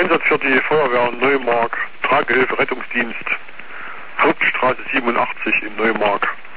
Einsatz für die Feuerwehr Neumark, Tragehilfe Rettungsdienst, Hauptstraße 87 in Neumark.